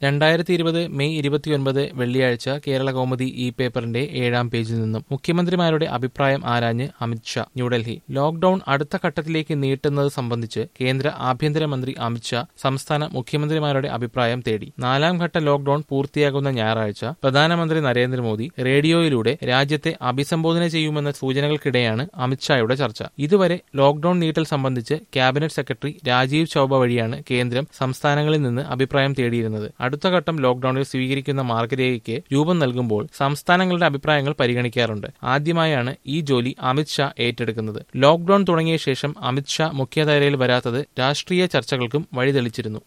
2020 May 29 വെള്ളിയാഴ്ച Keralakaumudi E പേപ്പറിന്റെ 7-ാം പേജിൽ നിന്നും മുഖ്യമന്ത്രിമാരുടെ അഭിപ്രായം ആരാഞ്ഞ് അമിത്ഷാ. ന്യൂഡൽഹി. ലോക്ഡൌൺ അടുത്ത ഘട്ടത്തിലേക്ക് നീട്ടുന്നത് സംബന്ധിച്ച് കേന്ദ്ര ആഭ്യന്തരമന്ത്രി അമിത്ഷാ സംസ്ഥാന മുഖ്യമന്ത്രിമാരുടെ അഭിപ്രായം തേടി. 4-ാം ഘട്ട ലോക്ഡൌൺ പൂർത്തിയാകുന്ന ഞായറാഴ്ച പ്രധാനമന്ത്രി നരേന്ദ്രമോദി റേഡിയോയിലൂടെ രാജ്യത്തെ അഭിസംബോധന ചെയ്യുമെന്ന സൂചനകൾക്കിടെയാണ് അമിത്ഷായുടെ ചർച്ച. ഇതുവരെ ലോക്ഡൌൺ നീട്ടൽ സംബന്ധിച്ച് ക്യാബിനറ്റ് സെക്രട്ടറി രാജീവ് ചൌബ വഴിയാണ് കേന്ദ്രം സംസ്ഥാനങ്ങളിൽ നിന്ന് അഭിപ്രായം തേടിയിരുന്നത്. അടുത്ത ഘട്ടം ലോക്ഡൌണിൽ സ്വീകരിക്കുന്ന മാർഗരേഖയ്ക്ക് രൂപം നൽകുമ്പോൾ സംസ്ഥാനങ്ങളുടെ അഭിപ്രായങ്ങൾ പരിഗണിക്കാറുണ്ട്. ആദ്യമായാണ് ഈ ജോലി അമിത്ഷാ ഏറ്റെടുക്കുന്നത്. ലോക്ഡൌൺ തുടങ്ങിയ ശേഷം അമിത്ഷാ മുഖ്യധാരയിൽ വരാത്തത് രാഷ്ട്രീയ ചർച്ചകൾക്കും വഴിതെളിച്ചിരുന്നു.